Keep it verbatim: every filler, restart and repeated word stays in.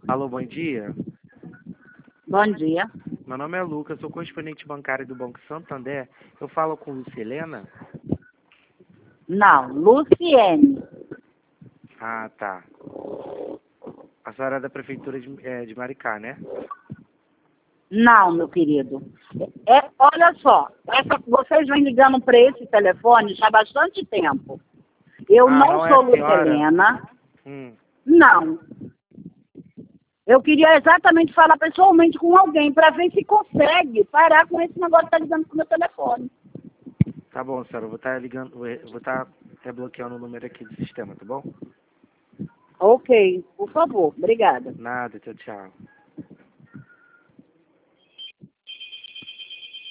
Alô, bom dia. Bom dia. Meu nome é Lucas, sou correspondente bancário do Banco Santander. Eu falo com Lucilena? Não, Luciene. Ah, tá. A senhora é da Prefeitura de, é, de Maricá, né? Não, meu querido. É, olha só, essa, vocês vêm ligando para esse telefone já há bastante tempo. Eu Ah, não não é sou a senhora? Lucelena. Hum, Não. Eu queria exatamente falar pessoalmente com alguém para ver se consegue parar com esse negócio de estar ligando pro meu telefone. tá bom, senhora. Eu vou estar ligando, vou estar até bloqueando o número aqui do sistema, tá bom? Ok, por favor. Obrigada. Nada, tchau, tchau.